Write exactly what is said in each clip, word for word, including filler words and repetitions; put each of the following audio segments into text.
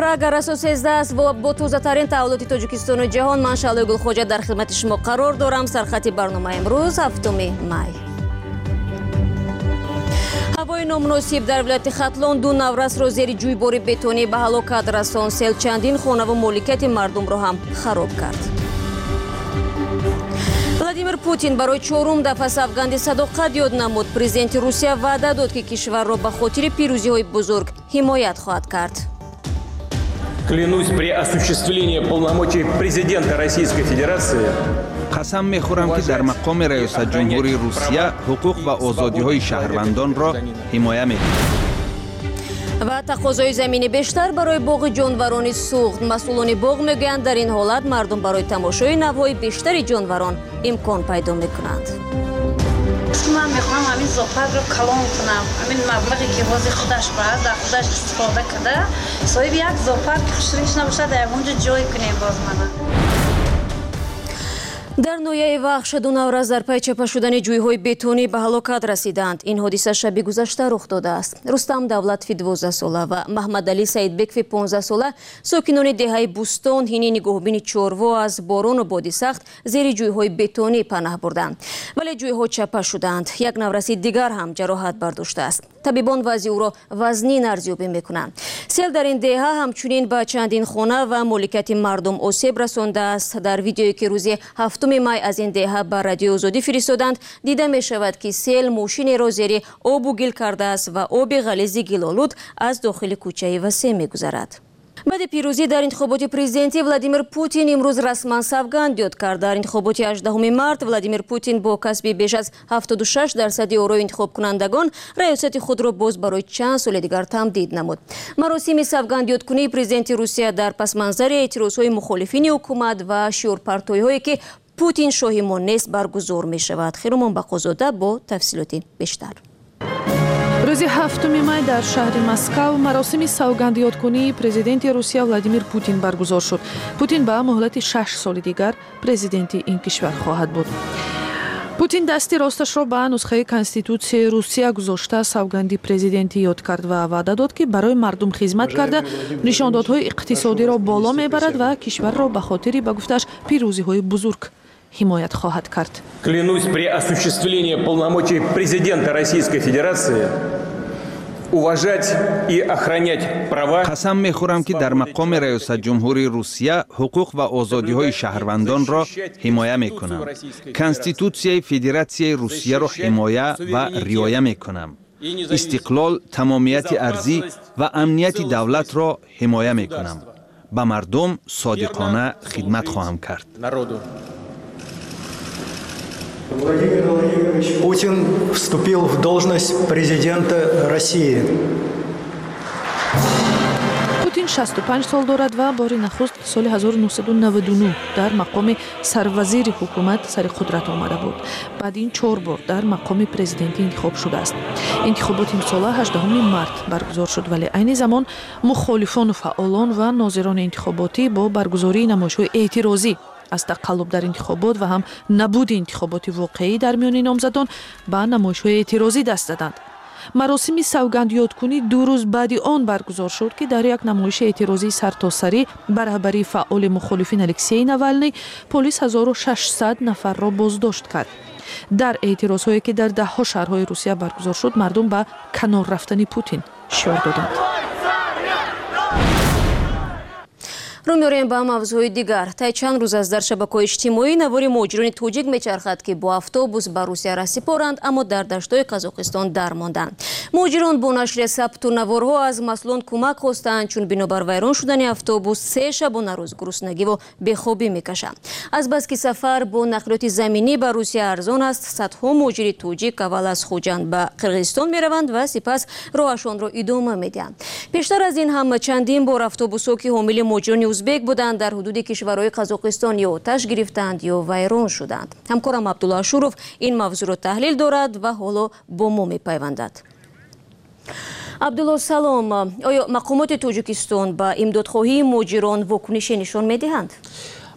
номра اگر اساس سیزده است و با تازه‌ترین تحولات تاجیکستان و جهان من شعله گلخواجه در خدمت شما قرار دارم. سرخط برنامه امروز هفتم می. هوای نامناسب در ولایت ختلان دو نورس را زیر جویبار بتونی به هلاکت رساند. سیل چندین خانه و مالکیت مردم را هم خراب کرد. ولادیمیر پوتین برای چهارم دفعه سوگند صداقت یاد نمود. پرزیدنت روسیه وعده داد که کشور را به خاطر پیروزی‌های بزرگ حمایت خواهد کرد. Клянусь при осуществлении полномочий президента Российской Федерации. قسم می‌خورم که در مقام رئیس جمهوری روسیه حقوق و آزادی‌های شهروندان را حمایت می‌کنم. و تقاضای زمین بیشتر برای باغ جانوران سوخت. مسئولان باغ میگویند در این حالت مردم برای تماشای نوهای بیشتری جانوران امکان پیدا می‌کنند. من میخوام همین زاپر رو کلان کنم. همین مبلغی که واسه خودش باید در خودش استفاده کرده صاحب یک زاپر که خشریش نباشه در اونجا جای کنیم باز منه. در نویه وحش دو نورس در پی چپه شدن جویهای بتونی به هلاکت رسیدند. این حادثه شب گذشته رخ داده است. رستم دولتفی دوازده ساله و محمد علی سعیدبکفی پانزده ساله ساکنان دهه بوستان حین نگاهبین چاروا از باران و باد سخت زیر جویهای بتونی پناه بردند. ولی جویها چپه شدند. یک نورسی دیگر هم جراحت برداشته است. طبیبان وضع او را وزنین ارزیابی میکنند. سیل در این دهه همچنین به چندین خانه و مالکیت مردم آسیب رسانده است. در ویدیویی که روزی هفتم می از این دهه بر رادیو آزادی فرستادند دیده می شود که سیل ماشین را زیر آب و گل کرده است و آب غلیظ گل‌آلود از داخل کوچه وسیع می گذرد. بعد پیروزی در انتخابات پرزیدنتی ولادیمیر پوتین امروز رسما سوگند یاد کرد. در انتخابات هجدهم مارس ولادیمیر پوتین با کسب بیش از هفتاد و شش درصد آرای انتخاب کنندگان ریاست خود را باز برای چند سال دیگر تمدید نمود. مراسم سوگند یادکنی پرزیدنت روسیه در پس منظر اعتراضهای مخالفین حکومت و شورپرتوی‌هایی که پوتین شاهی ما نیست برگزار می شود. خیرمان بقازاده با تفصیلات بیشتر. روز هفتم می در شهر مسکو مراسم سوگند یادکنی پرزیدنت روسیه ولادیمیر پوتین برگزار شد. پوتین به مهلت شش سال دیگر پرزیدنت این کشور خواهد بود. پوتین دستی راستش را به نسخه کنستیتوسیای روسیه گذاشته سوگندی پرزیدنتی یاد کرد و وعده داد که برای مردم خدمت کرده نشاندادهای اقتصادی را بالا میبرد و کشور را به خاطر به گفتش پیروزی‌های بزرگ حمایت خواهد کرد. Клянусь при осуществлении полномочий президента Российской Федерации уважать и охранять права. قسم می‌خورم که در مقام رئیس جمهوری روسیه حقوق و آزادی‌های شهروندان را حمایت می‌کنم. کنستیتوسیای فدراسیای روسیه را حمایت و رعایت می‌کنم. استقلال، تمامیت ارضی و امنیت دولت را حمایت می‌کنم. به مردم صادقانه خدمت خواهم کرد. Владимир Владимирович Путин вступил в должность президента России. پوتین شصت و پنج سال دارد و بار نخست سال هزار و نهصد و نود و نه در مقام سروزیر حکومت سر قدرت آمده بود. بعد این چهار بار در مقام پرزیدنتی انتخاب شده است. انتخابات امسال هجدهم مارس برگزار شد ولی عین زمان مخالفان و فعالان و ناظران انتخاباتی با برگزاری نمایش‌های اعتراضی از تقلب در انتخابات و هم نبود انتخابات واقعی در میان نامزدان به نمایش‌های اعتراضی دست دادند. مراسم سوگند یادکنی دو روز بعد آن برگزار شد که در یک نمایش اعتراضی سرتاسری بر رهبری فعال مخالفین الکسی ناولنی پلیس هزار و ششصد نفر را بازداشت کرد. در اعتراضهایی که در ده ها شهرهای روسیه برگزار شد مردم به کنار رفتن پوتین شعار دادند. رو می‌آوریم به موضوع دیگر. تا چند روز از در شبکه‌های اجتماعی نواری مهاجران توجیک می‌چرخد که با اتوبوس به روسیه را سپارند اما در دشت‌های قزاقستان درماندند. مهاجران با نشر ثبت نوارها از مسئولان کمک خواستند چون بنابر ویران شدن اتوبوس سه شبانه روز گرسنگی و بیخوابی می‌کشند. از بس که سفر با نقلیات زمینی به روسیه ارزان است صدها مهاجر توجیک اول از خوجند به قرقیزستان می‌روند و سپس راهشان را ادامه می‌دهند. بیشتر از این هم چندین بار اتوبوس‌ها که حامل مهاجران ازبک بودند در حدود کشورهای قزاقستان یا آتش گرفتند یا ویران شدند. همکارم عبدالله شوروف این موضوع را تحلیل دارد و حالا با ما می‌پیوندد. عبدالله سلام، آیا مقامات تاجیکستان با امدادخواهی مهاجران واکنشی نشان می‌دهند؟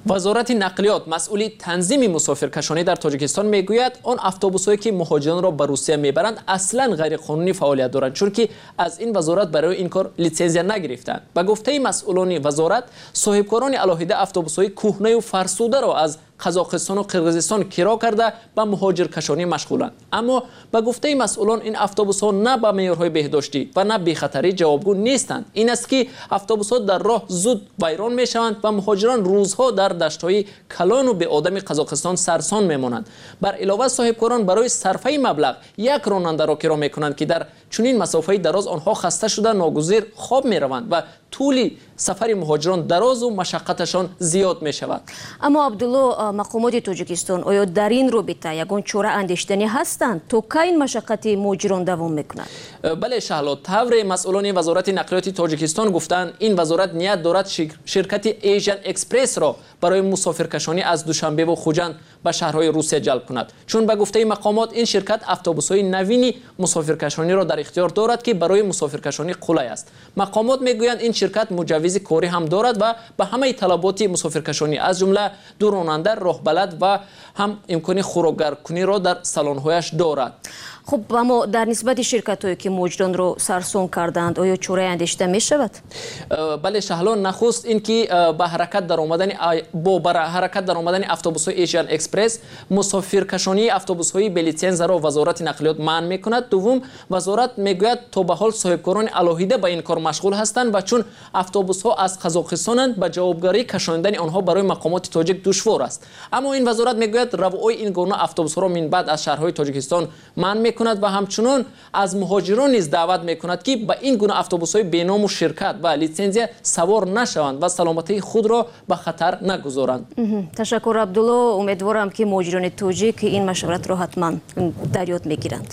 وزارت نقلیات مسئول تنظیم مسافرکشانی در تاجیکستان میگوید آن اتوبوس‌هایی که مهاجران را به روسیه میبرند اصلا غیر قانونی فعالیت دارند، چون که از این وزارت برای این کار لیسانس نگرفتند. به گفته مسئولان وزارت، صاحبکاران علاهیده اتوبوس‌های کهنه و فرسوده را از قزاقستان و قرقیزستان کرا کرده به مهاجرکشانی مشغولند. اما به گفته مسئولان این اتوبوس‌ها نه به معیارهای بهداشتی و نه بی‌خطری جوابگو نیستند. این است که اتوبوس‌ها در راه زود ویران میشوند و مهاجران روزها در دشت‌های کلان و به آدم قزاقستان سرسان میمانند. بر علاوه صاحبکاران برای صرفه مبلغ یک راننده را کرا میکنند که در چنین مسافه دراز آنها خسته شده ناگزیر خواب میروند و طول سفر مهاجران دراز و مشقتشان زیاد می شود. اما عبدالله، مقامات تاجیکستان آیا در این رابطه یگان چاره اندیشیدنی هستند تا کی این مشقت مهاجران دوام میکند؟ بله شهلا، طور مسئولان وزارت نقلیات تاجیکستان گفتند این وزارت نیت دارد شرکت ایژن اکسپرس را برای مسافرکشانی از دوشنبه و خوجند به شهرهای روسیه جلب کند، چون به گفته مقامات این شرکت اتوبوس‌های نوین مسافرکشانی را در اختیار دارد که برای مسافرکشانی قلع است. مقامات میگویند این شرکت مجوز کاری هم دارد و به همه طلبات مسافرکشانی از جمله دو راننده، راهبلد و هم امکان خوراکگرکنی را در سالن‌هایش دارد. خب اما در نسبت شرکت‌هایی که مهاجران را سرسون کردند آیا چاره اندیشیده می شود؟ بله شهلا، نخست اینکه به حرکت در آمدن با بر حرکت در آمدن اتوبوس‌های ایژن اکسپرس مسافرکشانی اتوبوس‌های به لیسانس را وزارت نقلیات منع می‌کند. دوم، وزارت میگوید تا به حال صاحبکاران علاهیده به این کار مشغول هستند و چون اتوبوس‌ها از قزاقستانند به جوابگاری کشاندن آنها برای مقامات تاجیک دشوار است. اما این وزارت میگوید روای این گونه اتوبوس‌ها را من بعد از شهرهای تاجیکستان منع کند و همچنین از مهاجران نیز دعوت میکند که به این گونه اتوبوس‌های بینام و شرکت و لیسانس سوار نشوند و سلامتی خود را به خطر نگذارند. تشکر عبدالله، امیدوارم که مهاجران تاجیک این مشورت را حتما در یاد میگیرند.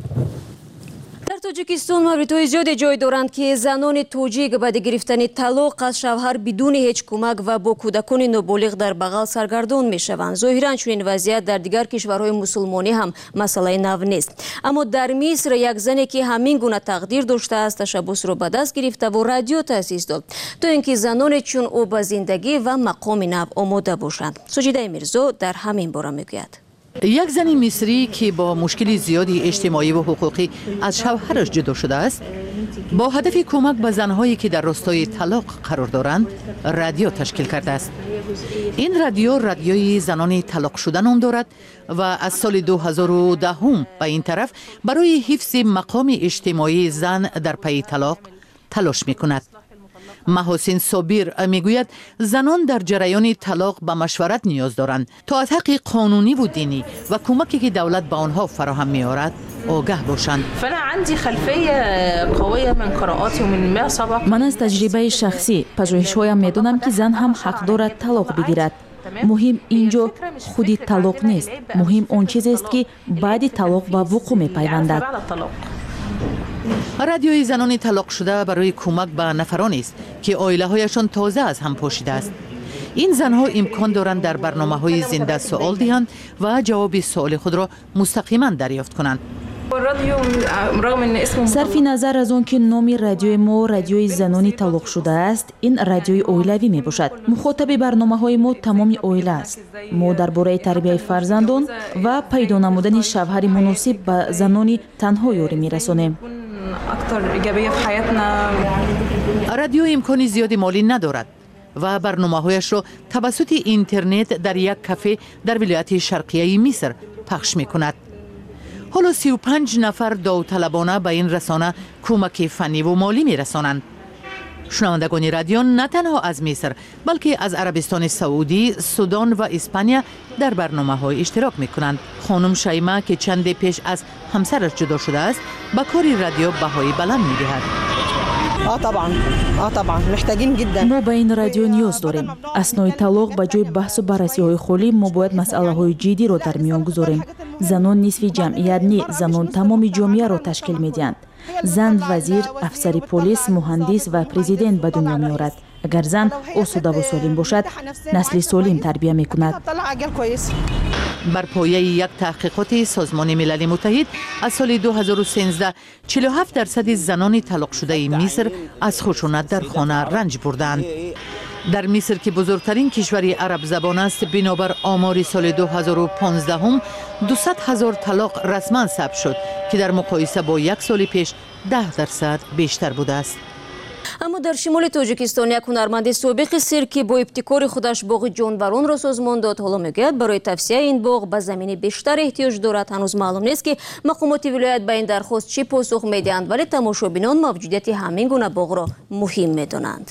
در تاجیکستان موردهای زیاد جای دارند که زنان تاجیک بعد گرفتن طلاق از شوهر بدون هیچ کمک و با کودکان نابالغ در بغل سرگردان می شوند. ظاهرا چنین وضعیت در دیگر کشورهای مسلمانی هم مسئله نو نیست. اما در مصر یک زنی که همین گونه تقدیر داشته است تشبث را به دست گرفته و رادیو تأسیس داد تا اینکه زنان چون او به زندگی و مقام نو آماده باشند. سجیده میرزا در همین باره میگوید. یک زن مصری که با مشکل زیادی اجتماعی و حقوقی از شوهرش جدا شده است، با هدف کمک به زنهایی که در راستای طلاق قرار دارند رادیو تشکیل کرده است. این رادیو رادیوی زنان طلاق شده نام دارد و از سال دو هزار و ده به این طرف برای حفظ مقام اجتماعی زن در پی طلاق تلاش می‌کند. محاسن صابر میگوید زنان در جریان طلاق به مشورت نیاز دارند تا از حق قانونی و دینی و کمکی که دولت به آنها فراهم می‌آورد آگاه باشند. من از تجربه شخصی پژوهش‌هایم می‌دانم که زن هم حق دارد طلاق بگیرد. مهم اینجا خودی طلاق نیست، مهم آن چیزی است که بعد طلاق به وقوع می‌پیوندد. رادیوی زنان طلاق شده برای کمک به نفرانی است که عائله‌هایشان تازه از هم پاشیده است. این زنها امکان دارند در برنامه‌های زنده سوال دهند و جواب سوال خود را مستقیما دریافت کنند. صرف نظر از آن که نام رادیوی ما رادیوی زنان طلاق شده است، این رادیوی عائلوی می باشد. مخاطب برنامه‌های ما تمام عائله است. ما درباره تربیت فرزندان و پیدا نمودن شوهر مناسب به زنان تنها یاری می‌رسانیم. رادیو امکان زیادی مالی ندارد و برنامه‌هایش را توسط اینترنت در یک کافه در ولایت شرقیه مصر پخش می‌کند. حالا سی و پنج نفر داوطلبانه به این رسانه کمک فنی و مالی می‌رسانند. شنوندگان رادیو نه تنها از مصر بلکه از عربستان سعودی، سودان و اسپانیا در برنامه‌های اشتراک می‌کنند. خانم شیما که چند پیش از همسرش جدا شده است، با کار رادیو بهای بلند می‌دهد. آه طبعا آه طبعا محتاجين جدا. ما به این رادیو نیاز داریم. اثنای طلاق به جای بحث و بررسی‌های خالی ما باید مسئله‌های جدی را در میان گذاریم. زنان نصف جمعیت نی، زنان تمام جامعه را تشکیل می‌دهند. زن وزیر، افسر پلیس، مهندس و پرزیدنت به دنیا می‌آورد. اگر زن آسوده و سالم باشد، نسل سالم تربیت می‌کند. بر پایه یک تحقیقات سازمان ملل متحد از سال دو هزار و سیزده، چهل و هفت درصد زنان طلاق شده مصر از خشونت در خانه رنج بردند. در مصر که بزرگترین کشوری عرب زبان است، بنابر آمار سال دو هزار و پانزده هم دویست هزار طلاق رسما ثبت شد که در مقایسه با یک سال پیش ده درصد بیشتر بوده است. اما در شمال تاجیکستان یک هنرمند سابق سیرکی با ابتکار خودش باغ جانوران را سازمان داد. حالا میگوید برای توسعه این باغ به زمین بیشتر احتیاج دارد. هنوز معلوم نیست که مقامات ولایت به این درخواست چی پاسخ میدهند، ولی تماشابینان موجودیت همین گونه باغ را مهم میدانند.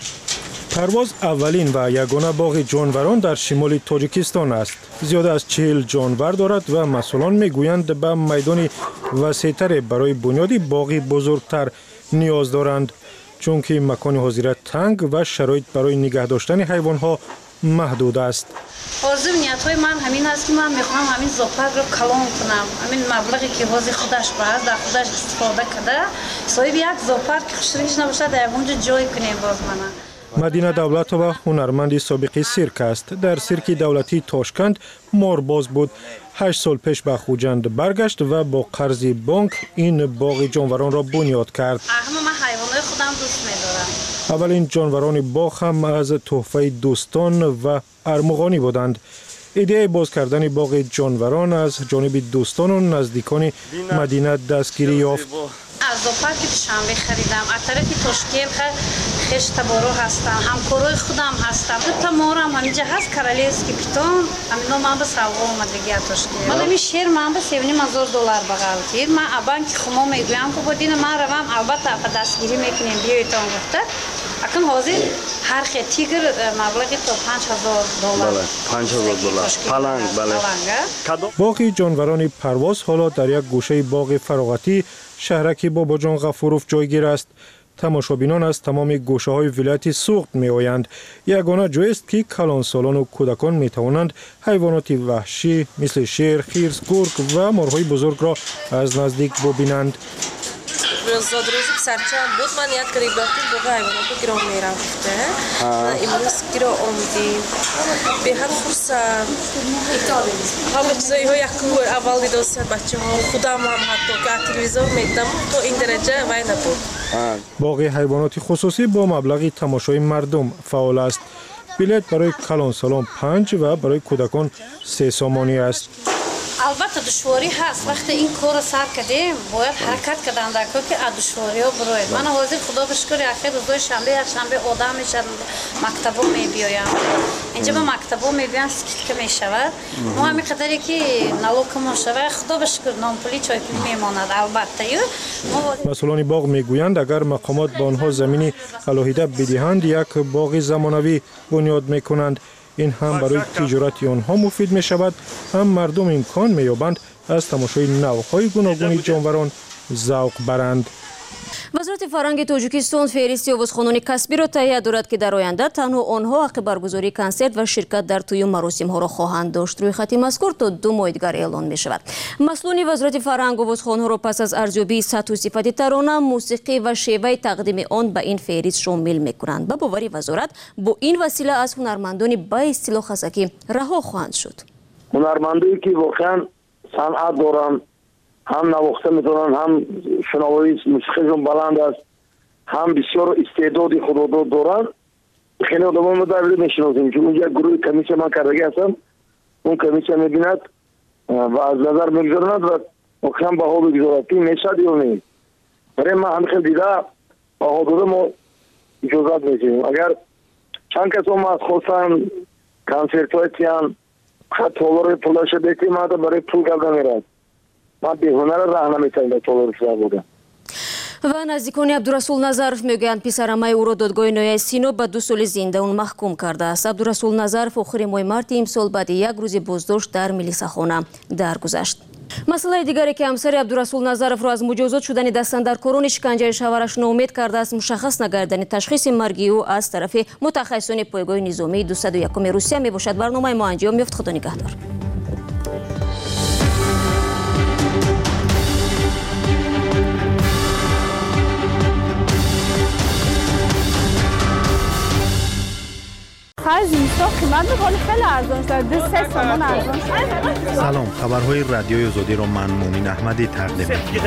پرواز اولین و یگانه باغ جانوران در شمال تاجیکستان است. زیاده از چهل جانور دارد و مسئولان میگویند به میدان وسیع‌تر برای بنیاد باغی بزرگتر نیاز دارند، چون که مکان حاضر تنگ و شرایط برای نگه داشتن حیوانات محدود است. آرزو نیت‌های من همین است که من میخوام همین زوپر رو کلان کنم. همین مبلغی که حاضر خودش باز در خودش استفاده کرده، صاحب یک زوپر که خوشش نباشه در اونجا جای کنیم باز منه. مدینه دولتова هنرمندی سابق سیرک است. در سیرک دولتی تاشکند مارباز بود. هشت سال پیش به خوجند برگشت و با قرض بانک این باغ جانوران را بنیاد کرد. اما من حیوانات خودم دوست می‌دارم. اولین جانوران باغ هم از تحفه دوستان و ارمغانی بودند. ایده باز کردن باغ جانوران از جانب دوستان و نزدیکان مدینه دستگیری یافت. از زوپر که شنبه خریدم، از طرف تشکیل خشت بارو هستم، همکارای خودم هستم. دو تا مارم همینجا هست کرالیسکی پیتون، همینو من به سوغا اومدگی تشکیل. حالا می شیر من به سیونیم هزار دلار بغل کرد. من ابان که خما میگویم که با دین من روم البته به دستگیری میکنیم بیایتان گفته. اکنون حاضر هر خیلی تیگر مبلغی تا پنج هزار دلار. پنج هزار دلار. پلنگ بله. باغ جانوران پرواز حالا در یک گوشه باغ فراغتی شهرکی بابا جان غفوروف جایگیر است. تماشابینان از تمام گوشه های ولایت سوخت می آیند. یگانه جای است که کلانسالان و کودکان می توانند حیوانات وحشی مثل شیر، خرس، گرگ و مارهای بزرگ را از نزدیک ببینند. روز روزی که سرچم بود من یک قریب رفتیم باغ حیوانات رو گیرام می رفته و امروز گیرا آمدیم به هر خورسم همه چیزایی ها یک کور اول دیداستید بچه ها خودم هم حتی که تلویزیون میدم تا این درجه وای نبود. باغ حیوانات خصوصی با مبلغ تماشای مردم فعال است. بلیط برای کلانسالان پنج و برای کودکان سه سامانی است. البته دشواری هست. وقتی این کار سر کردیم باید حرکت کردن در کار که از دشواری ها بروید. من حاضر خدا بشکر اخیر روزای شنبه یک شنبه آدم میشن مکتبا میبیایم. اینجا به مکتبا میبیایم سکیت که میشود. ما همین قدری که نلوک ما شود خدا بشکر نامپولی چای پولی میماند. البته مسئولان باغ میگویند اگر مقامات به آنها زمینی علاهیده بدهند یک باغ زمانوی بنیاد میکنند. این هم برای تجارت آنها مفید می شود، هم مردم امکان می یابند از تماشای نوع‌های گوناگون جانوران ذوق برند. وزارت فرهنگ تاجیکستان فهرستی آوازخوانان کسبی را تهیه دارد که در آینده تنها آنها حق برگزاری کنسرت و شرکت در طی مراسم ها را خواهند داشت. روی خط مذکور تا دو ماه دیگر اعلان می شود. مسئولان وزارت فرهنگ آوازخوانان را پس از ارزیابی سطح و صفت ترانه، موسیقی و شیوه تقدیم آن به این فهرست شامل می کنند. به باور وزارت با این وسیله از هنرمندان به اصطلاح خسکی رها خواهند شد. هنرمندانی که واقعا صنعت دارند، هم نواخته میتونن، هم شنوایی موسیقیشون بلند است، هم بسیار استعدادی خودآگاه دارن. خیلی آدما ما در میشناسیم که اونجا گروه کمیسیون من کردگی هستم، اون کمیسیون میبیند و از نظر میگذارند و واقعا بها بگذارد که میشد یا نه. برای ما هم خیلی دیده بها داده ما اجازت میدیم. اگر چند کس هم از خواستن کنسرت های تیان حتی رو پولش بیتی ما برای پول کرده میرد. من به هنر راه نمیتونم در طول روز بودم. و نزدیکان عبدالرسول نظرов میگویند پسرعمه او را دادگاه نهایی سینو به دو سال زندان محکوم کرده است. عبدالرسول نظرов آخر ماه مارت امسال بعد یک روز بازداشت در ملیساخانه درگذشت. مسئله دیگری که همسر عبدالرسول نظرов را از مجازات شدن دستاندرکاران شکنجه شوهرش ناامید کرده است مشخص نگردن تشخیص مرگی او از طرف متخصصان پایگاه نظامی دویست و یک روسیه می باشد. برنامه ما انجام یافت. خدا نگهدار. خرج زمستان قیمت میکنه خیلی ارزان شده دو سه تومن ارزان شده. سلام، خبرهای رادیوی آزادی رو من مومن احمدی تقدیم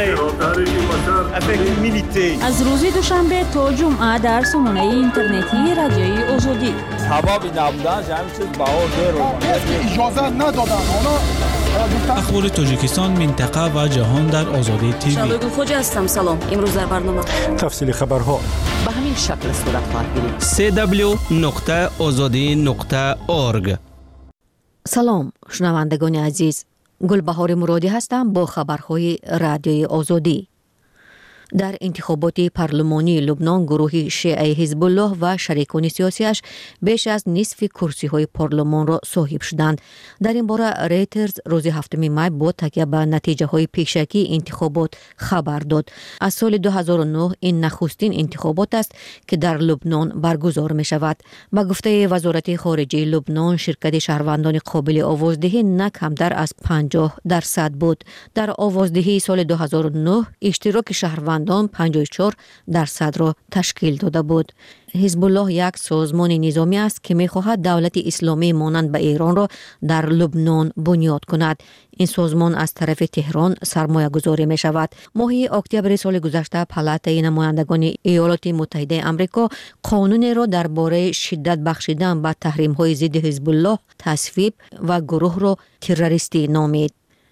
می‌کنم. از روز دوشنبه تا جمعه در سامانه اینترنتی رادیوی آزادی. حبابی نبودن همین چیز بها زیرو اجازه ندادن. اخبار تاجیکستان، منطقه و جهان در آزادی تیوی. شادو خوجا هستم. سلام. امروز در برنامه تفصیل خبرها به همین شکل صورت خواهد گرفت. سی دبلیو نقطه آزادی نقطه اورگ. سلام شنوندگان عزیز، گلبهار مرادی هستم با خبرهای رادیوی آزادی. در انتخابات پارلمانی لبنان گروه شیعه حزب الله و شریکان سیاسیش بیش از نصف کرسی های پارلمان را صاحب شدند. در این باره ریترز روز هفتم می با تکیه به نتیجه های پیشکی انتخابات خبر داد. از سال دو هزار و نه این نخستین انتخابات است که در لبنان برگزار می شود. با گفته وزارت خارجه لبنان، شرکت شهروندان قابل آوازدهی نه کمتر از پنجاه درصد بود. در آوازدهی سال دو هزار و نه اشتراک شهروندان پنجاه و چهار درصد را تشکیل داده بود. حزب الله یک سازمان نظامی است که می‌خواهد دولت اسلامی مانند به ایران را در لبنان بنیاد کند. این سازمان از طرف تهران سرمایه گذاری می شود. ماه اکتبر سال گذشته پالاتای نمایندگان ایالات متحده آمریکا قانون را درباره شدت بخشیدن به تحریم‌های ضد حزب الله تصویب و گروه را تروریستی نامید.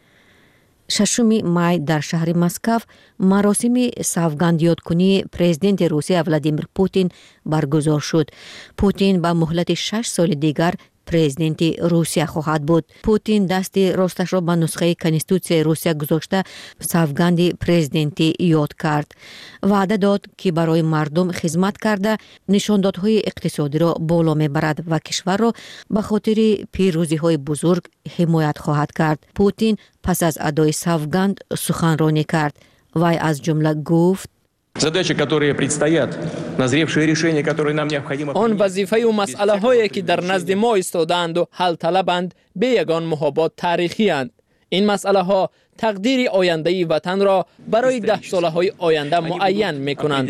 ششم می در شهر مسکو مراسم سوگند یادکنی پرزیدنت روسیه ولادیمیر پوتین برگزار شد. پوتین به مهلت شش سال دیگر پرزیدنت روسیه خواهد بود. پوتین دست راستش را به نسخه کنستیتوسیون روسیه گذاشته سوگند پرزیدنتی یاد کرد. وعده داد که برای مردم خدمت کرده نشاندادهای اقتصادی را بالا میبرد و کشور را به خاطر پیروزی‌های بزرگ حمایت خواهد کرد. پوتین پس از ادای سوگند سخنرانی کرد. وی از جمله گفت: Задачи, которые предстоят, назревшие решения, которые нам необходимо. آن وظیفه و مسئله هایی که در نزد ما ایستادند و حل طلبند به یگان محابات تاریخی اند. این مسئله ها تقدیر آینده وطن را برای ده ساله های آینده معین می کنند.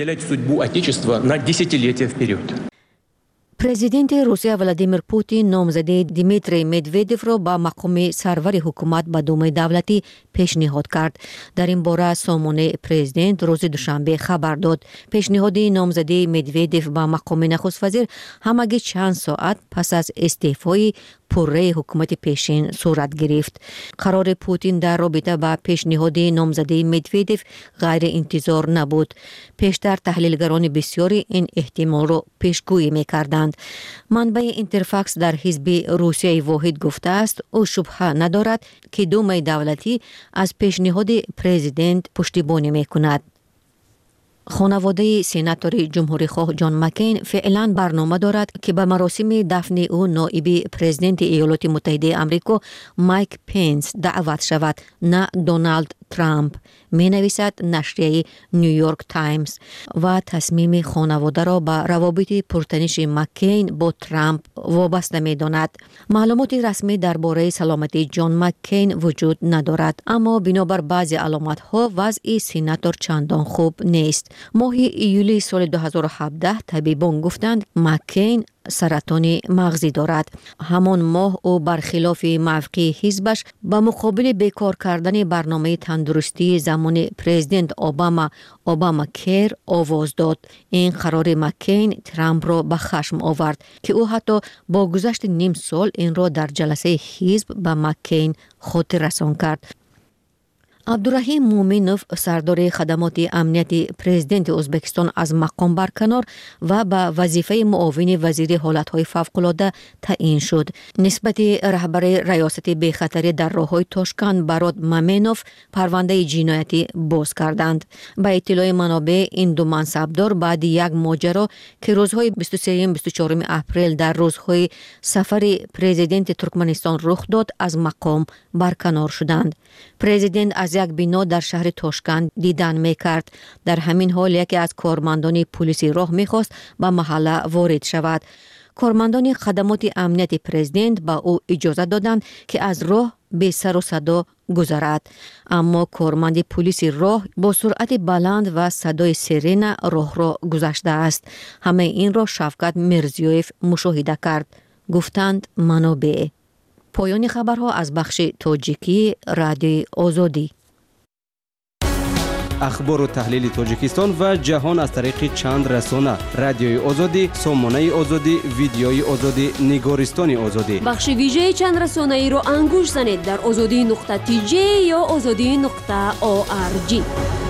پرزیدنت روسیه ولادیمیر پوتین نامزد دیمیتری مدودف را با مقام سرور حکومت به دوم دولتی پیشنهاد کرد. در این باره سامانه پرزیدنت روز دوشنبه خبر داد. پیشنهاد نامزدی مدودف به مقام نخست وزیر همگی چند ساعت پس از استعفای پره حکومت پیشین صورت گرفت. قرار پوتین در رابطه با پیشنهاد نامزدی مدودف غیر انتظار نبود. پیشتر تحلیلگران بسیاری این احتمال را پیشگویی می‌کردند. منبع اینترفاکس در حزب روسیه واحد گفته است او شبهه ندارد که دوم دولتی از پیشنهاد پرزیدنت پشتیبانی می‌کند. خانواده سیناتور جمهوری خواه جان مکین فعلا برنامه دارد که به مراسم دفن او نایب پرزیدنت ایالات متحده آمریکا مایک پنس دعوت شود، نه دونالد ترامپ، می نویسد نشریه نیویورک تایمز. و تصمیم خانواده را به روابط پرتنش مکین با ترامپ وابسته می داند. معلومات رسمی درباره سلامتی جان مکین وجود ندارد، اما بنابر بعضی علامت ها وضع سیناتور چندان خوب نیست. ماه ایولی سال دو هزار و هفده طبیبان گفتند مکین سرطان مغزی دارد. همان ماه او برخلاف موقع حزبش به مقابل بیکار کردن برنامه تندرستی زمان پرزیدنت اوباما اوباما کیر آواز داد. این قرار مکین ترامپ را به خشم آورد که او حتی با گذشت نیم سال این را در جلسه حزب به مکین خاطر رسان کرد. عبدالرحیم مومنوف سردار خدمات امنیت پرزیدنت ازبکستان از مقام برکنار و به وظیفه معاون وزیر حالتهای فوق‌العاده تعیین شد. نسبت رهبر ریاست بی‌خطری در راههای تاشکند براد مامنوف پرونده جنایتی باز کردند. به اطلاع منابع این دو منصبدار بعد یک ماجرا که روزهای بیست و سه و بیست و چهار اپریل در روزهای سفر پرزیدنت ترکمنستان رخ داد از مقام برکنار شدند. پرزیدنت از یک بنا در شهر تاشکند دیدن میکرد. در همین حال یکی از کارمندان پلیسی راه میخواست به محله وارد شود. کارمندان خدمات امنیت پرزیدنت با او اجازه دادند که از راه به سر و صدا گذرد، اما کارمند پلیسی راه با سرعت بلند و صدای سیرن راه را گذشته است. همه این را شفقت میرزیوف مشاهده کرد. گفتند منابع. پایان خبرها از بخش تاجیکی رادیوی آزادی. اخبار و تحلیل تاجیکستان و جهان از طریق چند رسانه: رادیوی آزادی، سامانه آزادی، ویدیوی آزادی، نگارستان آزادی. بخش ویژه چند رسانه ای را انگوش زنید در آزادی نقطه تی جی یا آزادی نقطه او آر جی.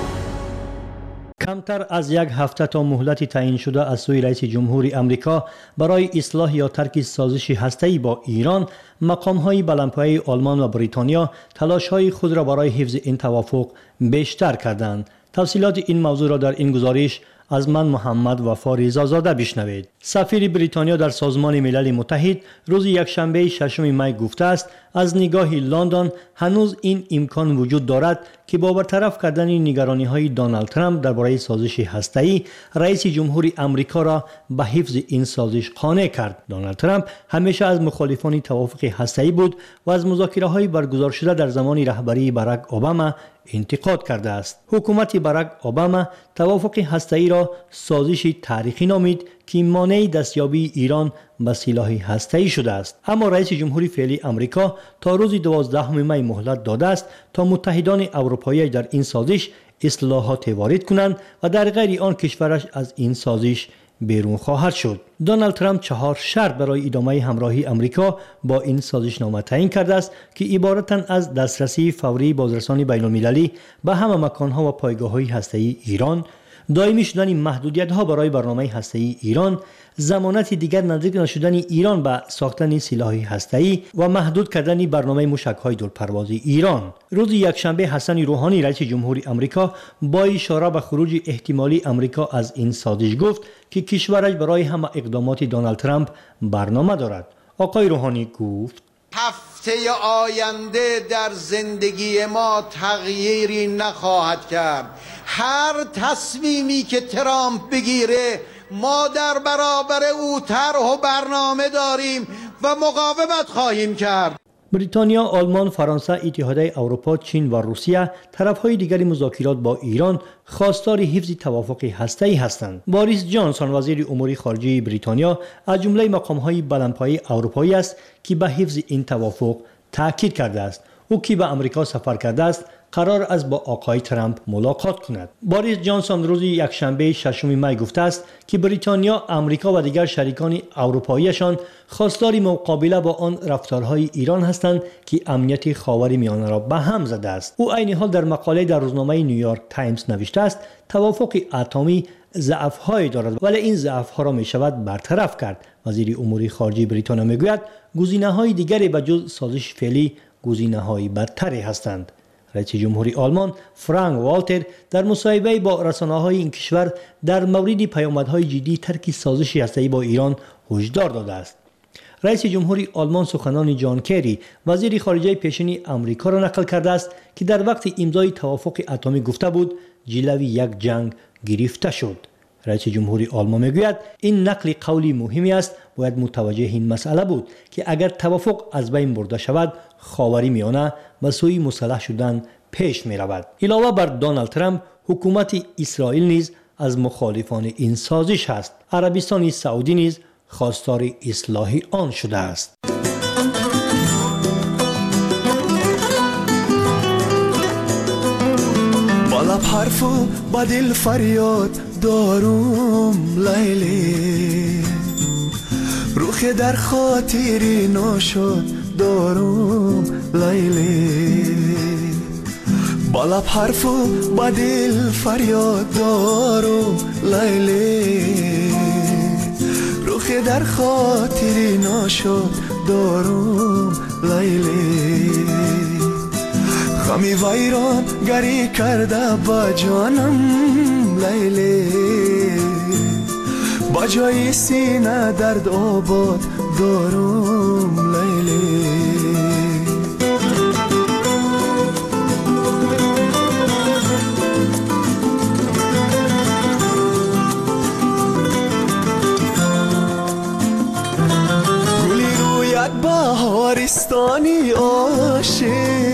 کمتر از یک هفته تا مهلت تعیین شده از سوی رئیس جمهور امریکا برای اصلاح یا ترک سازش هسته‌ای با ایران، مقام‌های بلندپایه آلمان و بریتانیا تلاش‌های خود را برای حفظ این توافق بیشتر کردند. تفصیلات این موضوع را در این گزارش از من محمد وفا رضازاده بشنوید. سفیر بریتانیا در سازمان ملل متحد روز یکشنبه ششم می گفته است از نگاه لندن هنوز این امکان وجود دارد که با برطرف کردن نگرانی‌های دونالد ترامپ درباره سازش هسته‌ای رئیس جمهور امریکا را به حفظ این سازش قانع کرد. دونالد ترامپ همیشه از مخالفان توافق هسته‌ای بود و از مذاکره‌های برگزار شده در زمان رهبری باراک اوباما انتقاد کرده است. حکومت باراک اوباما توافق هسته‌ای را سازشی تاریخی نامید که مانع دستیابی ایران به سلاح هسته‌ای شده است. اما رئیس جمهور فعلی امریکا تا روز دوازدهم می مهلت داده است تا متحدان اروپایی در این سازش اصلاحات وارد کنند و در غیر آن کشورش از این سازش بیرون خواهد شد. دونالد ترامپ چهار شرط برای ادامه همراهی امریکا با این سازشنامه تعیین کرده است که عبارتند از دسترسی فوری بازرسان بین المللی به همه مکانها و پایگاه‌های هسته‌ای ایران، دائمی شدن محدودیت‌ها برای برنامه هسته‌ای ایران، ضمانت دیگر نزدیک نشدن ایران به ساختن سلاح هسته‌ای و محدود کردن برنامه موشک‌های دورپرواز ایران. روز یکشنبه حسن روحانی رئیس جمهور امریکا با اشاره به خروج احتمالی امریکا از این سازش گفت که کشورش برای همه اقدامات دونالد ترامپ برنامه دارد. آقای روحانی گفت هفته آینده در زندگی ما تغییری نخواهد کرد. هر تصمیمی که ترامپ بگیره ما در برابر او طرح و برنامه داریم و مقاومت خواهیم کرد. بریتانیا، آلمان، فرانسه، اتحادیه اروپا، چین و روسیه طرفهای دیگر مذاکرات با ایران خواستار حفظ توافق هسته‌ای هستند. باریس جانسون وزیر امور خارجه بریتانیا از جمله مقام‌های بلندپایه اروپایی است که به حفظ این توافق تاکید کرده است. او که به امریکا سفر کرده است قرار است با آقای ترامپ ملاقات کند. باریس جانسون روز یکشنبه ششم می گفته است که بریتانیا، امریکا و دیگر شریکان اروپاییشان خواستار مقابله با آن رفتارهای ایران هستند که امنیت خاورمیانه را به هم زده است. او عین حال در مقاله در روزنامه نیویورک تایمز نوشته است توافق اتمی ضعف‌هایی دارد ولی این ضعف‌ها را می‌شود برطرف کرد. وزیر امور خارجه بریتانیا میگوید گزینه‌های دیگری به جز سازش فعلی گزینه‌های بدتری هستند. رئیس جمهوری آلمان فرانک والتر در مصاحبه با رسانه‌های این کشور در مورد پیامدهای جدی ترک سازش هسته‌ای با ایران هشدار داده است. رئیس جمهوری آلمان سخنان جان کری وزیر خارجه پیشین آمریکا را نقل کرده است که در وقت امضای توافق اتمی گفته بود جلوی یک جنگ گرفته شد. رئیس جمهوری آلمان میگوید این نقل قولی مهمی است. باید متوجه این مسئله بود که اگر توافق از بین برده شود خاورمیانه به سوی مسلح شدن پیش می رود. علاوه بر دونالد ترامپ حکومت اسرائیل نیز از مخالفان این سازش است. عربستان سعودی نیز خواستار اصلاح آن شده است. با لب حرف و با دل فریاد دارم لیلی، روح در خاطری ناشد دارم لیلی. با لب حرف و با دل فریاد دارم لیلی، روح در خاطری ناشد دارم لیلی. غمی ویران گری کرده با جانم لیلی، با جای سینه درد آباد دارم لیلی. گلی رویت بهارستانی عاشق،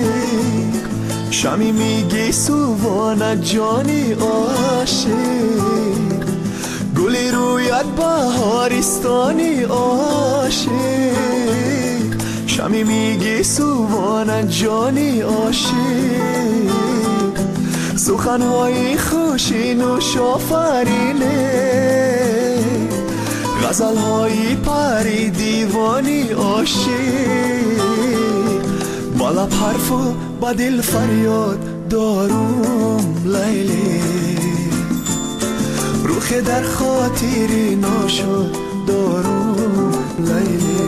شمی میگی سووان جانی عاشق. گلی رویت بهارستانی عاشق، همی میگی سوبان جانی عاشق سخنهای خوشی نوش آفرینه غزلهای پری دیوانی عاشق بالا حرف و با دل فریاد دارم لیلی روخ در خاطری ناشد دارم لیلی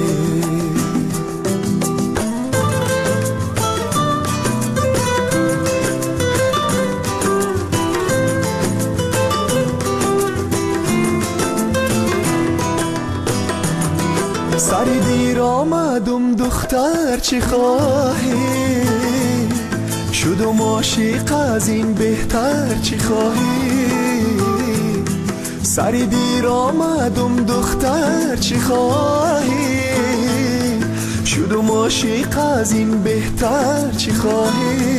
سری دیر آمدم دختر چی خواهی شدم عاشق از این بهتر چی خواهی سری دیر آمدم دختر چی خواهی شدم عاشق از این بهتر چی خواهی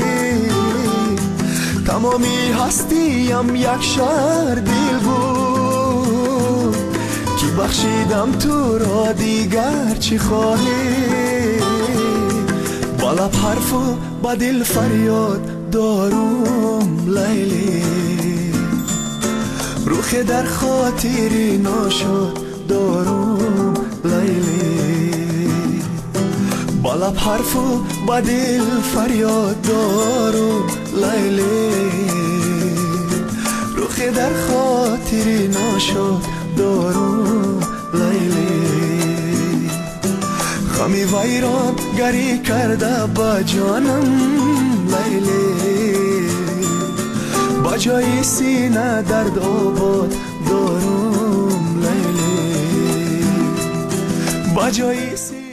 تمامی هستیم یک شهر دل بود کی بخشیدم تو را دیگر چی خواهی بالا حرف و با دل فریاد دارم لیلی روخ در خاطری ناشد دارم لیلی بالا حرف و با دل فریاد دارم لیلی روخ در خاطری ناشد دارم لیلی خمی ویران گری کرده با جانم لیلی با جای سینه درد آباد دارم لیلی با جای سینه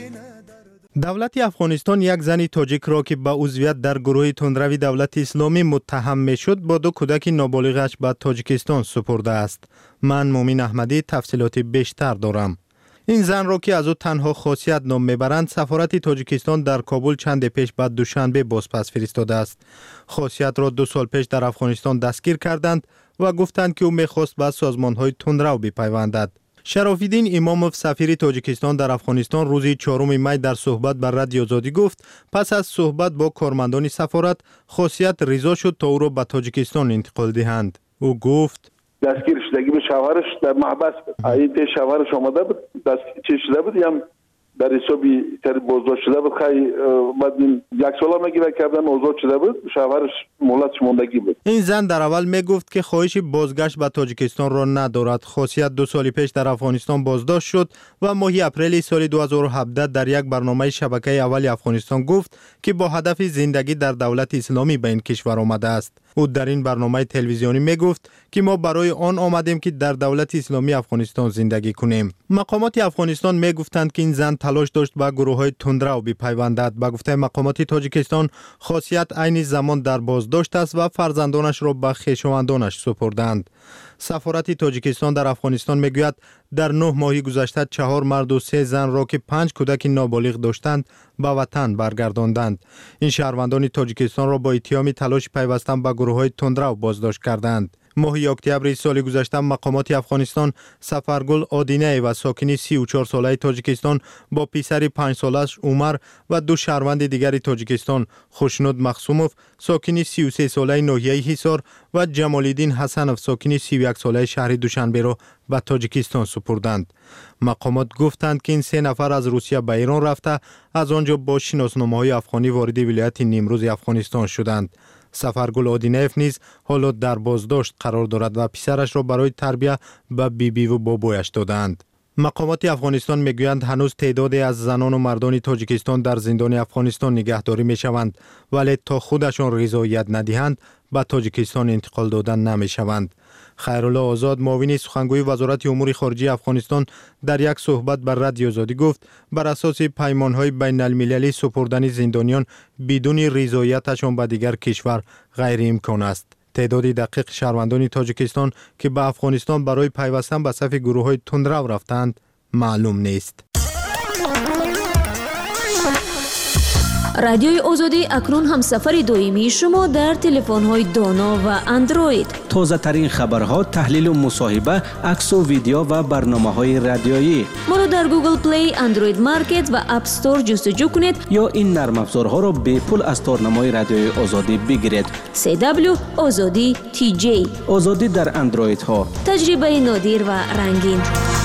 دولت افغانستان یک زن تاجیک را که با عضویت در گروه تندروی دولت اسلامی متهم میشد با دو کودک نابالغش به تاجیکستان سپرده است. من مومین احمدی تفصیلات بیشتر دارم. این زن را که از او تنها خاصیت نام میبرند سفارت تاجیکستان در کابل چند پیش بعد دوشنبه بازپس فرستاده است. خاصیت را دو سال پیش در افغانستان دستگیر کردند و گفتند که او میخواست به سازمان‌های تندرو بپیوندد. شرافالدین اماموف سفیر تاجیکستان در افغانستان روز چهارم می در صحبت بر رادیو آزادی گفت پس از صحبت با کارمندان سفارت خاصیت رضا شد تا او را به تاجیکستان انتقال دهند. او گفت دستگیر شدگی به شوهرش در محبس این پیش شوهرش آمده بود دستگیر شده بود یا در حسابی تر بازداشت شده بود خیلی بعد یک سال میگیره کردن آزاد شده بود شوهرش مهلت ماندگی بود. این زن در اول میگفت که خواهش بازگشت به تاجیکستان را ندارد. خاصیت دو سال پیش در افغانستان بازداشت شد و ماه اپریل سال دو هزار و هفده در یک برنامه شبکه اول افغانستان گفت که با هدف زندگی در دولت اسلامی به این کشور آمده است. او در این برنامه تلویزیونی میگفت که ما برای آن آمدیم که در دولت اسلامی افغانستان زندگی کنیم. مقامات افغانستان میگفتند که این زن تلاش داشت با گروه‌های تندرو بپیوندد. با گفته مقامات تاجیکستان خاصیت عین زمان در بازداشت است و فرزندانش را به خویشاوندانش سپردند. سفارت تاجیکستان در افغانستان میگوید در نه ماه گذشته چهار مرد و سه زن را که پنج کودک نابالغ داشتند به وطن برگرداندند. این شهروندان تاجیکستان را با اتهام تلاش پیوستن به گروه‌های تندرو بازداشت کردند. ماه اکتبر سال گذشته مقامات افغانستان سفرگل آدینه و ساکنی سی و چهار ساله تاجیکستان با پسر پنج سالش عمر و دو شهروند دیگر تاجیکستان خوشنود مخصوموف ساکنی سی و سه ساله ناحیه حصار و جمالالدین حسنوف ساکنی سی و یک ساله شهر دوشنبه را به تاجیکستان سپردند. مقامات گفتند که این سه نفر از روسیه به ایران رفته از آنجا با شناسنامه‌های افغانی وارد ولایت نیمروز افغانستان شدند. سفرگل آدینیف نیز حالا در بازداشت قرار دارد و پسرش را برای تربیت به بیبی و بابایش دادند. مقامات افغانستان میگویند هنوز تعدادی از زنان و مردان تاجیکستان در زندان افغانستان نگهداری میشوند ولی تا خودشان رضایت ندهند به تاجیکستان انتقال دادن نمیشوند. خیرالله آزاد معاون سخنگوی وزارت امور خارجه افغانستان در یک صحبت بر رادیو آزادی گفت بر اساس پیمانهای بین المللی سپردن زندانیان بدون رضایتشان به دیگر کشور غیر امکان است. تعداد دقیق شهروندان تاجیکستان که به افغانستان برای پیوستن به صف گروه‌های تندرو رفتند معلوم نیست. رادیوی آزادی اکنون هم سفر دائمی شما در تلفن‌های دانا و اندروید. تازه ترین خبرها، تحلیل و مصاحبه، عکس و ویدیو و برنامه‌های رادیویی. ما رو در گوگل پلی، اندروید مارکت و اپ استور جستجو کنید یا این نرم افزارها رو به پول از تارنمای رادیوی آزادی بگیرید. سی دبلیو آزادی تی جی. آزادی در اندروید ها. تجربه نادر و رنگین.